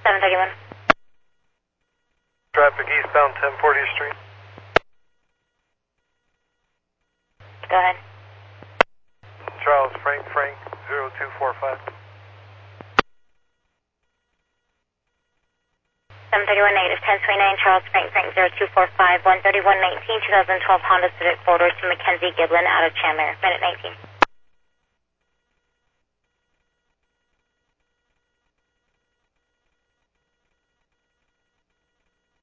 731. Traffic eastbound 1040th Street. Go ahead. Charles Frank 0245. 731 negative 1029, Charles Frank 0245, 13119, 2012 Honda Civic 4-door to Mackenzie Giblin out of Chandler. Minute 19.